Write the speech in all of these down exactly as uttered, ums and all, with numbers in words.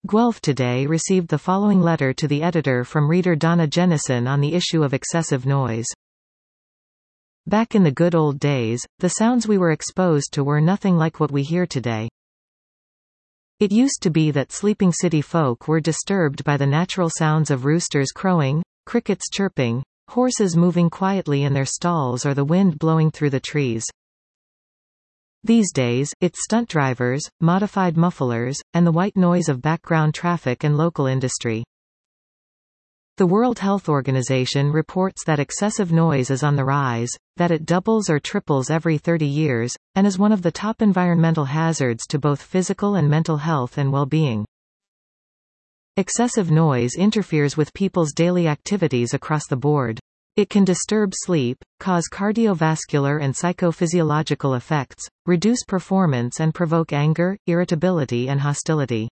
Guelph Today received the following letter to the editor from reader Donna Jennison on the issue of excessive noise. Back in the good old days, the sounds we were exposed to were nothing like what we hear today. It used to be that sleeping city folk were disturbed by the natural sounds of roosters crowing, crickets chirping, horses moving quietly in their stalls, or the wind blowing through the trees. These days, it's stunt drivers, modified mufflers, and the white noise of background traffic and local industry. The World Health Organization reports that excessive noise is on the rise, that it doubles or triples every thirty years, and is one of the top environmental hazards to both physical and mental health and well-being. Excessive noise interferes with people's daily activities across the board. It can disturb sleep, cause cardiovascular and psychophysiological effects, reduce performance, and provoke anger, irritability, and hostility.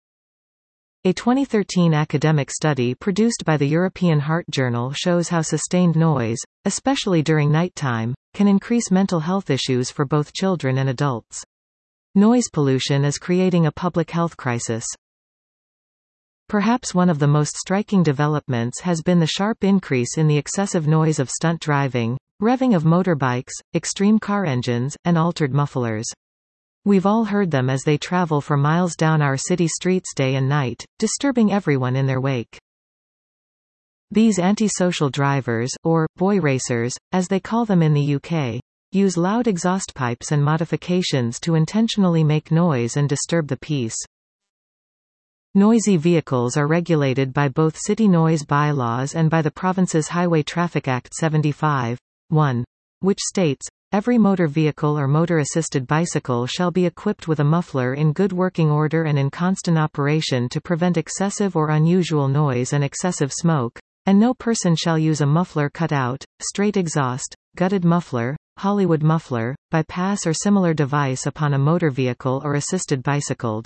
A twenty thirteen academic study produced by the European Heart Journal shows how sustained noise, especially during nighttime, can increase mental health issues for both children and adults. Noise pollution is creating a public health crisis. Perhaps one of the most striking developments has been the sharp increase in the excessive noise of stunt driving, revving of motorbikes, extreme car engines, and altered mufflers. We've all heard them as they travel for miles down our city streets day and night, disturbing everyone in their wake. These antisocial drivers, or boy racers, as they call them in the U K, use loud exhaust pipes and modifications to intentionally make noise and disturb the peace. Noisy vehicles are regulated by both city noise bylaws and by the province's Highway Traffic Act seventy-five one, which states, every motor vehicle or motor-assisted bicycle shall be equipped with a muffler in good working order and in constant operation to prevent excessive or unusual noise and excessive smoke, and no person shall use a muffler cut-out, straight exhaust, gutted muffler, Hollywood muffler, bypass or similar device upon a motor vehicle or assisted bicycle.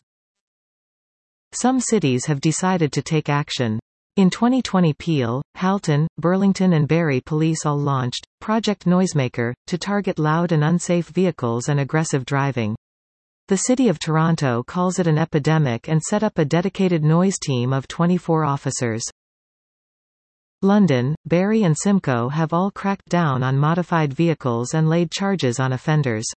Some cities have decided to take action. In twenty twenty, Peel, Halton, Burlington and Barrie Police all launched Project Noisemaker to target loud and unsafe vehicles and aggressive driving. The City of Toronto calls it an epidemic and set up a dedicated noise team of twenty-four officers. London, Barrie and Simcoe have all cracked down on modified vehicles and laid charges on offenders.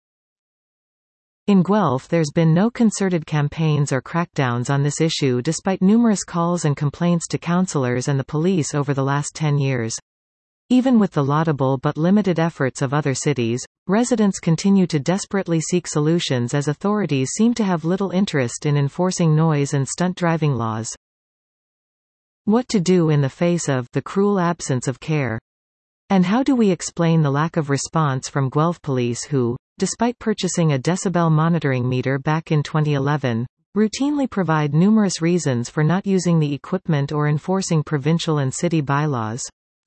In Guelph there's been no concerted campaigns or crackdowns on this issue despite numerous calls and complaints to councillors and the police over the last ten years. Even with the laudable but limited efforts of other cities, residents continue to desperately seek solutions as authorities seem to have little interest in enforcing noise and stunt driving laws. What to do in the face of the cruel absence of care? And how do we explain the lack of response from Guelph Police who, despite purchasing a decibel monitoring meter back in twenty eleven, routinely provide numerous reasons for not using the equipment or enforcing provincial and city bylaws?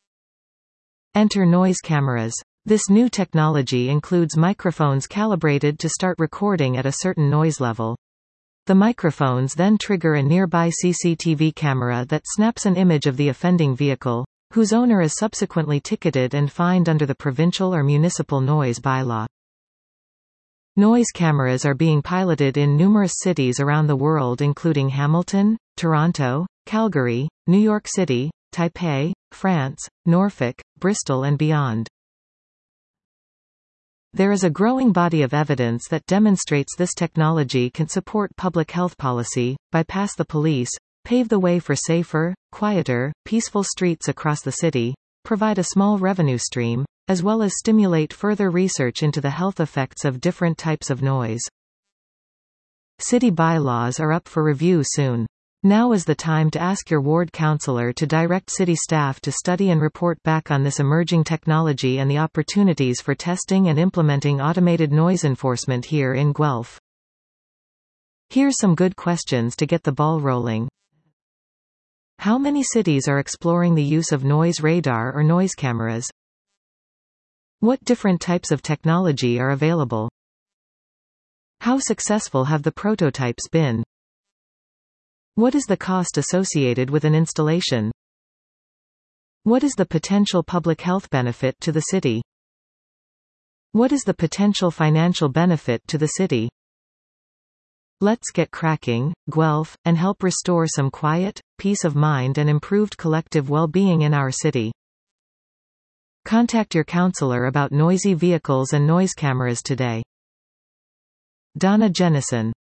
Enter noise cameras. This new technology includes microphones calibrated to start recording at a certain noise level. The microphones then trigger a nearby C C T V camera that snaps an image of the offending vehicle, whose owner is subsequently ticketed and fined under the provincial or municipal noise bylaw. Noise cameras are being piloted in numerous cities around the world including Hamilton, Toronto, Calgary, New York City, Taipei, France, Norfolk, Bristol and beyond. There is a growing body of evidence that demonstrates this technology can support public health policy, bypass the police, pave the way for safer, quieter, peaceful streets across the city, provide a small revenue stream, as well as stimulate further research into the health effects of different types of noise. City bylaws are up for review soon. Now is the time to ask your ward councillor to direct city staff to study and report back on this emerging technology and the opportunities for testing and implementing automated noise enforcement here in Guelph. Here's some good questions to get the ball rolling. How many cities are exploring the use of noise radar or noise cameras? What different types of technology are available? How successful have the prototypes been? What is the cost associated with an installation? What is the potential public health benefit to the city? What is the potential financial benefit to the city? Let's get cracking, Guelph, and help restore some quiet, peace of mind and improved collective well-being in our city. Contact your councillor about noisy vehicles and noise cameras today. Donna Jennison.